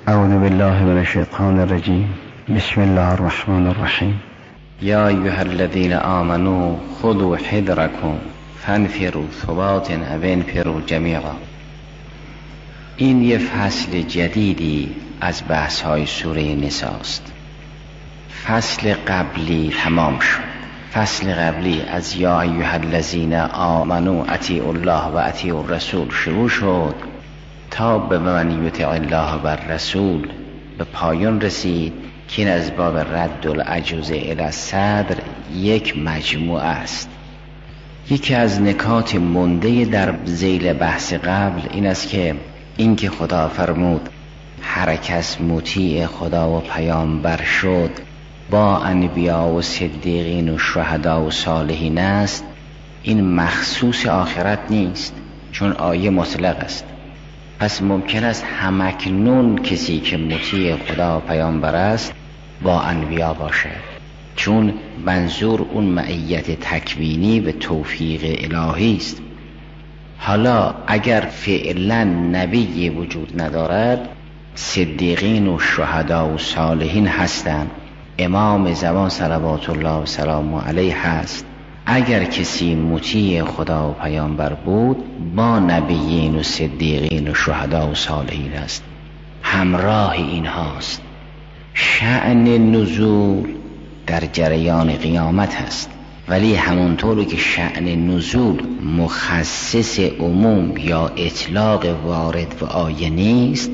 اعوذ بالله من الشیطان الرجیم. بسم الله الرحمن الرحیم. یا ایها الذین آمنوا خذوا حذرکم فانفروا ثبات او انفروا جمیعا. این یه فصل جدیدی از بحث‌های سوره نساء است. فصل قبلی تمام شد. فصل قبلی از یا ایها الذین آمنوا اطیعوا الله و اطیعوا الرسول شروع شد تا به من یطع الله و الرسول به پایان رسید که این از باب رد العجوز الی الصدر یک مجموعه است. یکی از نکات مونده در ذیل بحث قبل این است که اینکه خدا فرمود هر کس مطیع خدا و پیامبر شد با انبیا و صدیقین و شهدا و صالحین است، این مخصوص آخرت نیست، چون آیه مطلق است. پس ممکن است همکنون کسی که مطیع خدا و پیامبر است با انبیا باشد، چون منظور اون معیت تکوینی و توفیق الهی است. حالا اگر فعلا نبی وجود ندارد، صدیقین و شهدا و صالحین هستند، امام زمان صلوات الله و سلام علیه هست. اگر کسی مطیع خدا و پیامبر بود با نبیین و صدیقین و شهدا و صالحین است، همراه اینهاست. شأن نزول در جریان قیامت هست، ولی همونطوری که شأن نزول مخصص عموم یا اطلاق وارد و آیه نیست،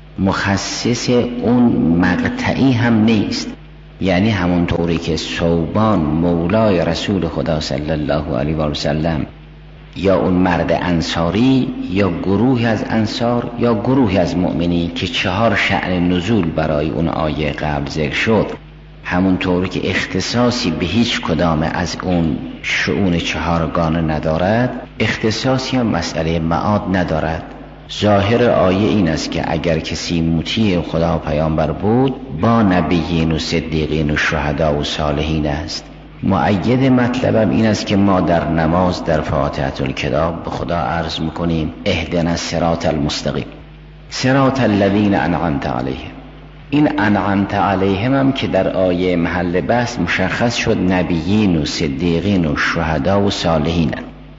مخصص اون مقطعی هم نیست. یعنی همونطوری که ثوبان مولای رسول خدا صلی الله علیه و سلم یا اون مرد انصاری یا گروهی از انصار یا گروهی از مؤمنین که 4 شأن نزول برای اون آیه قبل ذکر شد، همونطوری که اختصاصی به هیچ کدام از اون شؤون 4 ندارد، اختصاصی هم مسئله معاد ندارد. ظاهر آیه این است که اگر کسی مطیع خدا و پیامبر بود با نبیین و صدیقین و شهدا و صالحین است. مؤید مطلبم این است که ما در نماز در فاتحه الکتاب به خدا عرض میکنیم اهدنا الصراط المستقیم، صراط الذین انعمت علیهم. این انعمت علیهم هم که در آیه محل بحث مشخص شد نبیین و صدیقین و شهدا و صالحین.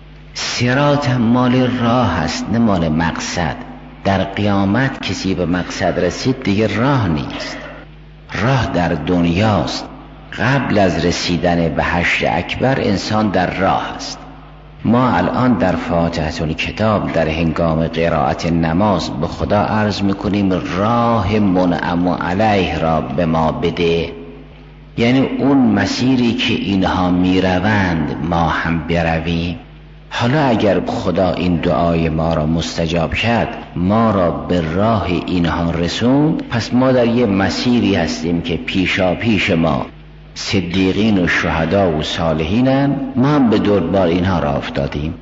صراط مال راه است، نه مال مقصد. در قیامت کسی به مقصد رسید دیگه راه نیست، راه در دنیاست. قبل از رسیدن به حشر اکبر انسان در راه است. ما الان در فاتحه الکتاب در هنگام قرائت نماز به خدا عرض میکنیم راه منعم علیه را به ما بده، یعنی اون مسیری که اینها میروند ما هم برویم. حالا اگر خدا این دعای ما را مستجاب کرد، ما را به راه اینها رسوند، پس ما در یه مسیری هستیم که پیشا پیش ما صدیقین و شهدا و صالحینن، ما هم به دنبال اینها را افتادیم.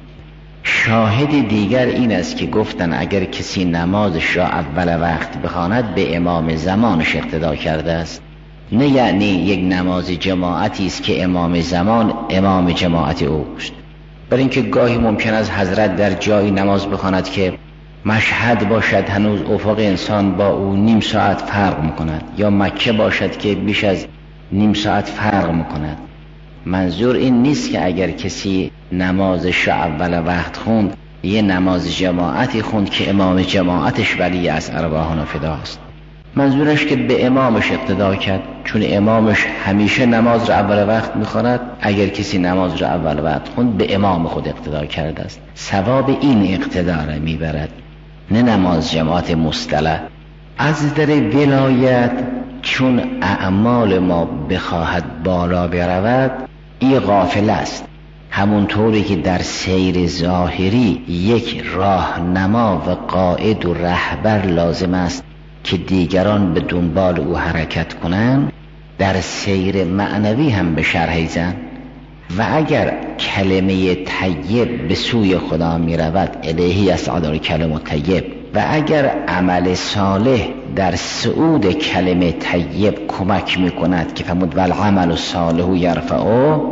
شاهد دیگر این است که گفتن اگر کسی نمازش را اول وقت بخواند به امام زمانش اقتدا کرده است، نه یعنی یک نماز جماعتی است که امام زمان امام جماعت اوست. برای اینکه گاهی ممکن است حضرت در جایی نماز بخواند که مشهد باشد هنوز افق انسان با او نیم ساعت فرق میکند، یا مکه باشد که بیش از نیم ساعت فرق میکند. منظور این نیست که اگر کسی نمازش اول وقت خوند یه نماز جماعتی خوند که امام جماعتش ولی از ارواحنا فداست. منظورش که به امامش اقتدا کرد، چون امامش همیشه نماز را اول وقت میخواند. اگر کسی نماز را اول وقت خوند به امام خود اقتدا کرده است، ثواب این اقتدا را میبرد، نه نماز جماعت مصطلح. از در ولایت چون اعمال ما بخواهد بالا برود، این غافل است. همونطوری که در سیر ظاهری یک راهنما و قائد و رهبر لازم است که دیگران به دنبال او حرکت کنند، در سیر معنوی هم به شرح زن. و اگر کلمه طیب به سوی خدا می رود، الیه یصعد الکلم الطیب، و اگر عمل صالح در صعود کلمه طیب کمک می کند که فرمود والعمل الصالح یرفعه،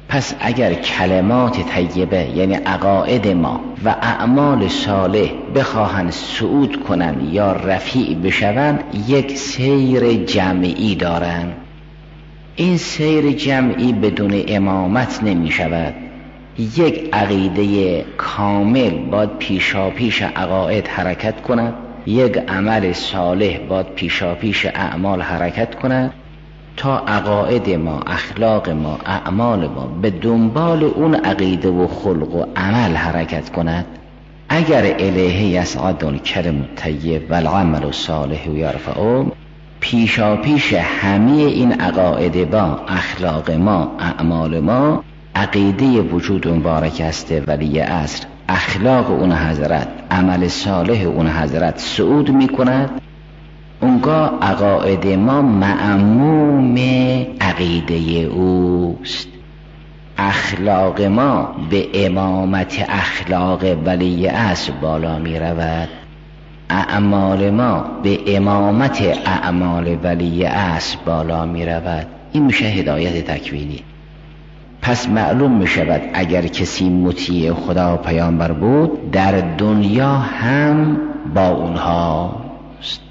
پس اگر کلمات طیبه یعنی عقاید ما و اعمال صالح بخواهند صعود کنند یا رفیع بشوند، یک سیر جمعی دارند. این سیر جمعی بدون امامت نمی شود. یک عقیده کامل باید پیشاپیش عقاید حرکت کند، یک عمل صالح باید پیشاپیش اعمال حرکت کند تا عقاید ما، اخلاق ما، اعمال ما به دنبال اون عقیده و خلق و عمل حرکت کند. اگر الیه یصعد الکلم الطیب والعمل الصالح یرفعه، پیشاپیش همه این عقاید ما، اخلاق ما، اعمال ما، عقیده وجود مبارک است ولی عصر، اخلاق اون حضرت، عمل صالح اون حضرت صعود می کند. اونگاه عقاید ما معموم عقیده اوست، اخلاق ما به امامت اخلاق ولی عصر بالا می رود، اعمال ما به امامت اعمال ولی عصر بالا می رود. این میشه هدایت تکوینی. پس معلوم می شود اگر کسی مطیع خدا و پیامبر بود، در دنیا هم با اونها است.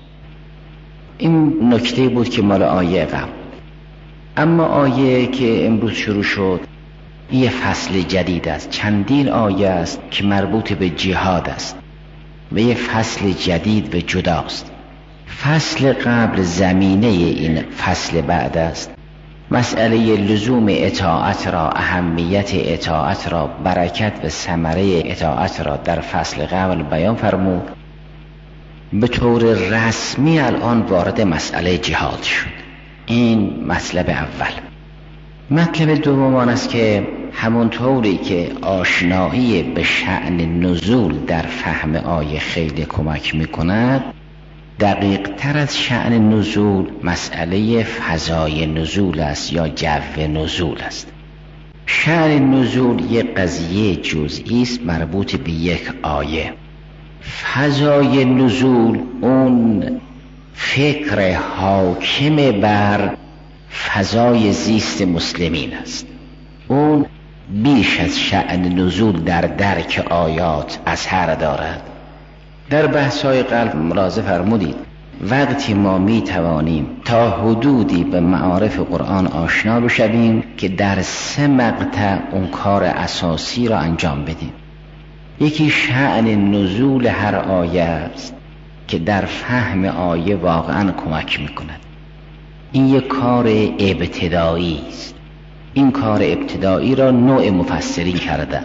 این نکته بود که مال آیه قبل. اما آیه که امروز شروع شد یه فصل جدید است. چندین آیه است که مربوط به جهاد است و یه فصل جدید و جداست. فصل قبل زمینه این فصل بعد است. مسئله لزوم اطاعت را، اهمیت اطاعت را، برکت و ثمره اطاعت را در فصل قبل بیان فرمود. به طور رسمی الان وارد مسئله جهاد شد. این مطلب اول. مطلب دوم آن است که همونطوری که آشنایی به شأن نزول در فهم آیه خیلی کمک میکند، دقیق تر از شأن نزول مسئله فضای نزول است یا جو نزول است. شأن نزول یک قضیه جزئی است مربوط به یک آیه. فضای نزول اون فکر حاکم بر فضای زیست مسلمین است. اون بیش از شأن نزول در درک آیات اثر دارد. در بحث‌های قبل ملاحظه فرمودید وقتی ما می توانیم تا حدودی به معارف قرآن آشنا بشویم که در 3 مقطع اون کار اساسی را انجام بدیم. یکی شأن نزول هر آیه است که در فهم آیه واقعا کمک میکند. این یک کار ابتدایی است. این کار ابتدایی را نوع مفسرین کردن.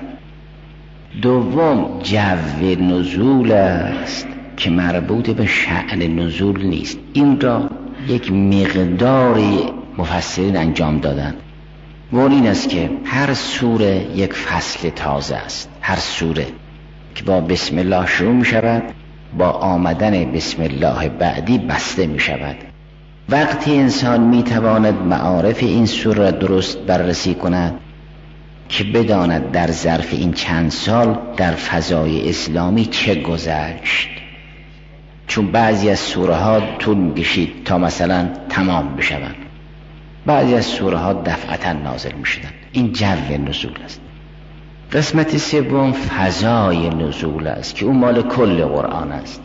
دوم جو نزول است که مربوط به شأن نزول نیست. این را یک مقداری مفسرین انجام دادن. و این است که هر سوره یک فصل تازه است. هر سوره که با بسم الله شروع می شود، با آمدن بسم الله بعدی بسته می شود. وقتی انسان می تواند معارف این سوره را درست بررسی کند که بداند در ظرف این چند سال در فضای اسلامی چه گذشت. چون بعضی از سوره ها طول می کشید تا مثلا تمام بشوند، بعضی از سوره ها دفعتا نازل می شدند. این جو نزول است. قسمت سوم فضای نزول است که اون مال کل قرآن است.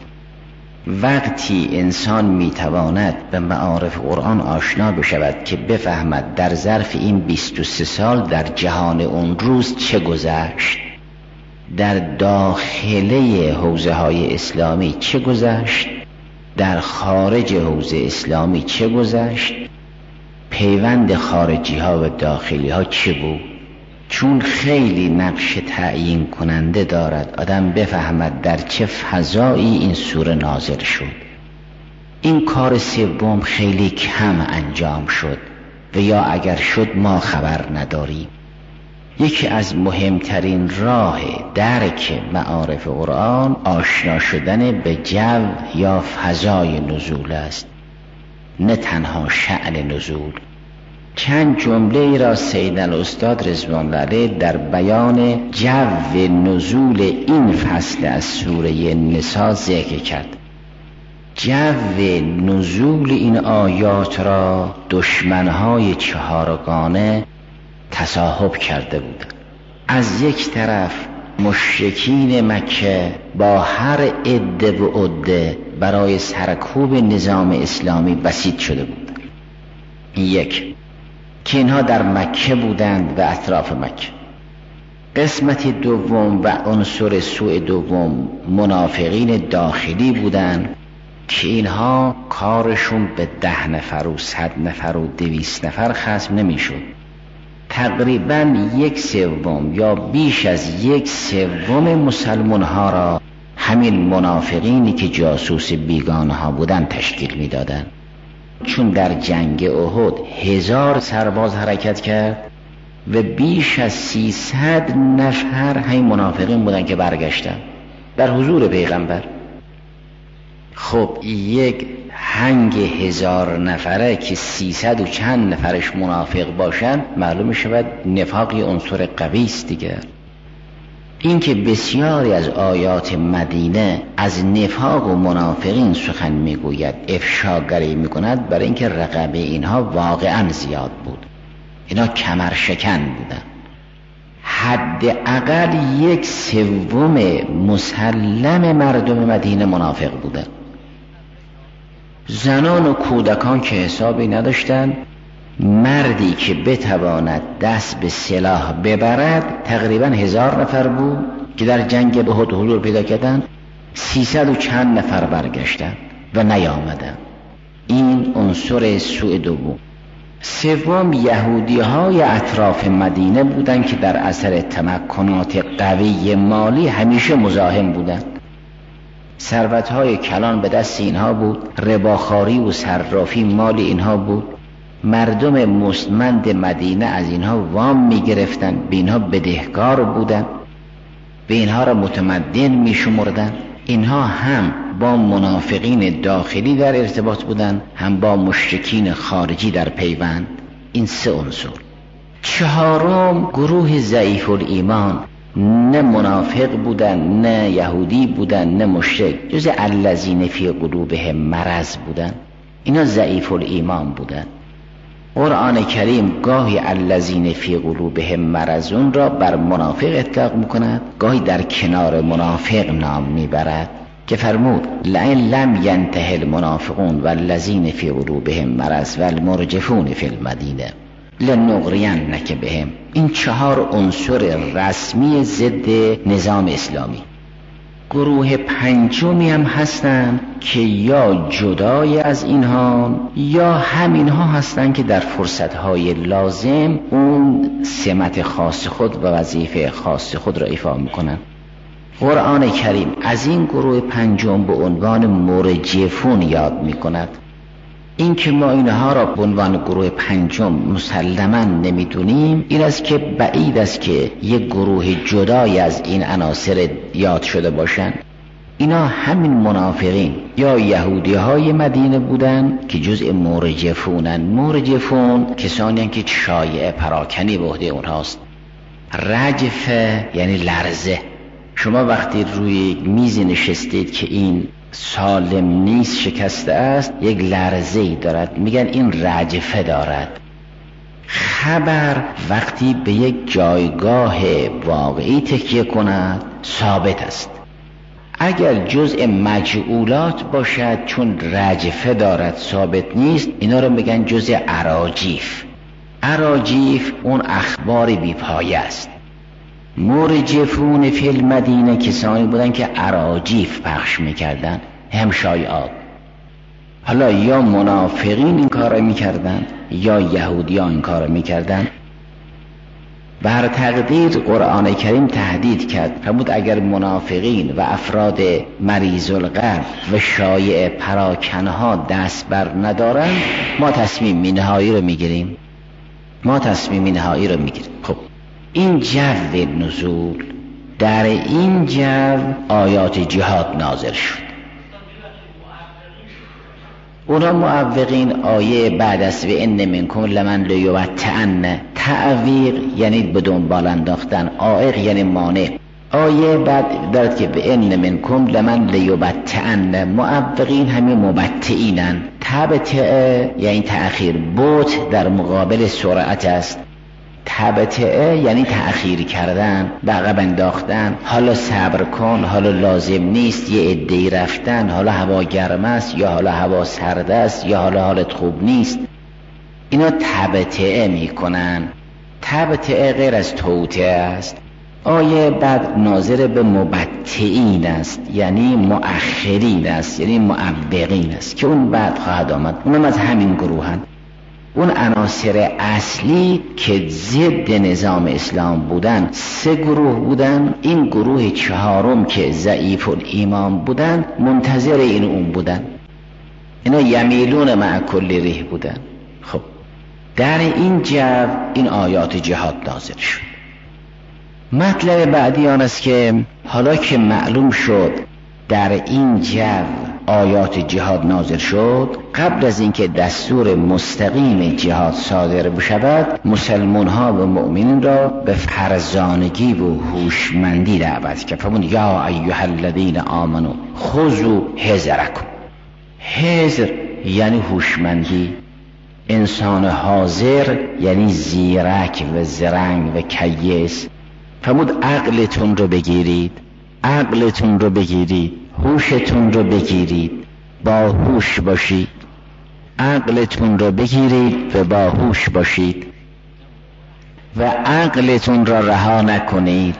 وقتی انسان میتواند به معارف قرآن آشنا بشود که بفهمد در ظرف این 23 سال در جهان اون روز چه گذشت، در داخله حوزه های اسلامی چه گذشت، در خارج حوزه اسلامی چه گذشت، پیوند خارجی ها و داخلی ها چه بود. چون خیلی نقش تعیین کننده دارد آدم بفهمد در چه فضایی این سوره نازل شد. این کار سوم خیلی کم انجام شد و یا اگر شد ما خبر نداریم. یکی از مهمترین راه درک معارف قرآن آشنا شدن به جو یا فضای نزول است، نه تنها شأن نزول. چند جمله ای را سید الاستاد رضوان الله علیه در بیان جو نزول این فصل از سوره نساء ذکر کرد. جو نزول این آیات را دشمنهای چهارگانه تصاحب کرده بودند. از یک طرف مشرکین مکه با هر عده و عده برای سرکوب نظام اسلامی بسیط شده بودند. یک که اینها در مکه بودند و اطراف مکه. قسمت دوم و عنصر سوء دوم منافقین داخلی بودند که اینها کارشون به 10 نفر و 100 نفر و 200 نفر ختم نمیشد. تقریبا 1/3 یا بیش از 1/3 مسلمان ها را همین منافقینی که جاسوس بیگانه ها بودند تشکیل میدادند. چون در جنگ احد 1000 سرباز حرکت کرد و بیش از 300 نفر همین منافقین بودند که برگشتند در حضور پیغمبر. خب یک هنگ 1000 نفره که 300 و چند نفرش منافق باشند، معلوم شود نفاقی عنصر قوی است دیگر. این که بسیاری از آیات مدینه از نفاق و منافقین سخن میگوید، افشاگری میکند، برای اینکه رقبه اینها واقعا زیاد بود. اینا کمر شکن بودن. حداقل 1/3 مسلم مردم مدینه منافق بودن. زنان و کودکان که حسابی نداشتند. مردی که بتواند دست به سلاح ببرد تقریبا 1000 نفر بود که در جنگ احد حضور پیدا کردند. 300 و چند نفر برگشتند و نیامدند. این عنصر سوء دوم. سوم یهودی های اطراف مدینه بودند که در اثر تمکنات قوی مالی همیشه مزاحم بودند. ثروت های کلان به دست اینها بود، رباخواری و صرافی مال اینها بود. مردم مستمند مدینه از اینها وام می گرفتن، به اینها بدهکار بودن، به اینها را متمدن می شمردن. اینها هم با منافقین داخلی در ارتباط بودن، هم با مشرکین خارجی در پیوند. این 3 عنصر. چهارم گروه ضعیف الایمان، نه منافق بودن، نه یهودی بودن، نه مشرک، جز الذین فی قلوبهم مرض بودن. اینا ضعیف الایمان بودن. قرآن کریم گاهی الذین فی قلوبهم مرضون را بر منافق اطلاق میکند، گاهی در کنار منافق نام میبرد که فرمود لئن لم ینته المنافقون والذین فی قلوبهم مرض والمرجفون فی المدینه لنغرینک بهم. این 4 عنصر رسمی ضد نظام اسلامی. گروه پنجمی هم هستند که یا جدای از اینها یا همینها هستند که در فرصتهای لازم اون سمت خاص خود و وظیفه خاص خود را ایفا میکنن. قرآن کریم از این گروه پنجم به عنوان مرجفون یاد میکند. این که ما اینها را به عنوان گروه پنجم مسلماً نمیدونیم، این است که بعید است که یک گروه جدای از این عناصر یاد شده باشند. اینا همین منافقین یا یهودی های مدینه بودند که جزء مرجفونن. مرجفون کسانی هستند که شایعه پراکنی به عهده اونهاست. رجفه یعنی لرزه. شما وقتی روی میز نشستید که این سالم نیست، شکسته است، یک لرزه‌ای دارد، میگن این رجفه دارد. خبر وقتی به یک جایگاه واقعی تکیه کند ثابت است. اگر جزء مجعولات باشد چون رجفه دارد ثابت نیست، اینا رو میگن جزء اراجیف. اراجیف اون اخبار بی‌پایه است. مرجفون فی المدینه کسانی بودن که اراجیف پخش میکردن، هم شایعات. حالا یا منافقین این کار میکردن یا یهودیان این کار میکردن. بر تقدیر قرآن کریم تهدید کرد، فرمود اگر منافقین و افراد مریض القلب و شایع پراکنها دست بر ندارن، ما تصمیم نهایی رو میگیریم. خب این جو نزول، در این جو آیات جهاد نازل شد. اونا معوقین آیه بعد از و ان منکم لمن لیبطئن، تعویق یعنی به دنبال انداختن، عائق یعنی مانع. آیه بعد دارد که به ان منکم لمن لیبطئن، معوقین همین مبطئینن. تبطئ یعنی تأخیر، بطء در مقابل سرعت است. تبتعه یعنی تأخیر کردن، به عقب انداختن، حالا صبر کن، حالا لازم نیست، یه عده‌ای رفتن، حالا هوا گرم است یا حالا هوا سرد است یا حالا حالت خوب نیست. اینا تبتعه میکنن. تبتعه غیر از توطئه است. آیه بعد ناظر به مبتعین است، یعنی مؤخرین است، یعنی معوقین است که اون بعد خواهد آمد. اونم از همین گروهند. اون عناصر اصلی که ضد نظام اسلام بودن 3 گروه بودن. این گروه 4م که ضعیف الایمان بودن منتظر این اون بودن. اینا یمیلون مع کل ریح بودن. خب در این جو این آیات جهاد نازل شد. مطلب بعدی آن است که حالا که معلوم شد در این جو آیات جهاد نازل شد، قبل از اینکه دستور مستقیم جهاد صادر بشود، مسلمان ها و مؤمنین را به فرزانگی و هوشمندی دعوت کرد. فرمود یا ایها الذین آمنوا خذوا حذرکم. حذر یعنی هوشمندی. انسان حاضر یعنی زیرک و زرنگ و کیس. فرمود عقلتون رو بگیرید، عقلتون رو بگیرید، هوشتون رو بگیرید، باهوش باشید. عقلتون رو بگیرید و باهوش باشید و عقلتون را رها نکنید.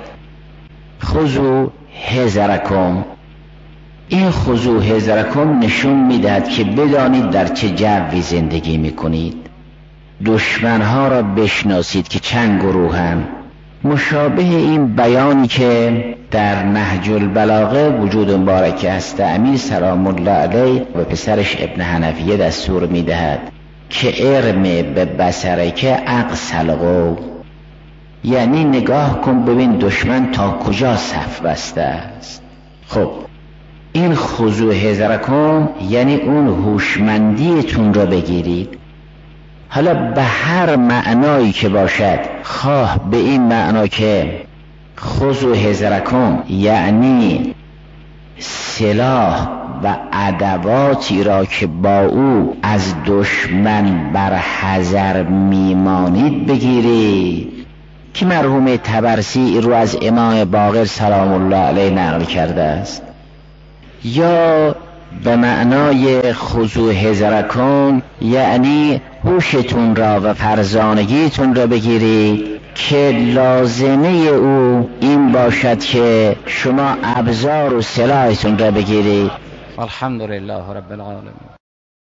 خذوا حذرکم. این خذوا حذرکم نشون میدهد که بدانید در چه جوی زندگی میکنید. دشمنها را بشناسید که چند گروهند. مشابه این بیانی که در نهج البلاغه وجود مبارک است امیر سلام الله علیه و پسرش ابن حنفیه دستور میدهد که ارم به بصرک اقصی القوم، یعنی نگاه کن ببین دشمن تا کجا صف بسته است. خب این خذوا حذرکم یعنی اون هوشمندیتون را بگیرید. حالا به هر معنایی که باشد، خواه به این معنا که خذوا حذرکم یعنی سلاح و ادواتی را که با او از دشمن بر حذر میمانید بگیرید، که مرحوم طبرسی رو از امام باقر سلام الله علیه نقل کرده است. یا به معنای خذوا حذرکم یعنی هوشتون را و فرزانگیتون را بگیرید که لازمه او این باشد که شما ابزار و سلاحتون را بگیرید. الحمدلله رب العالمین.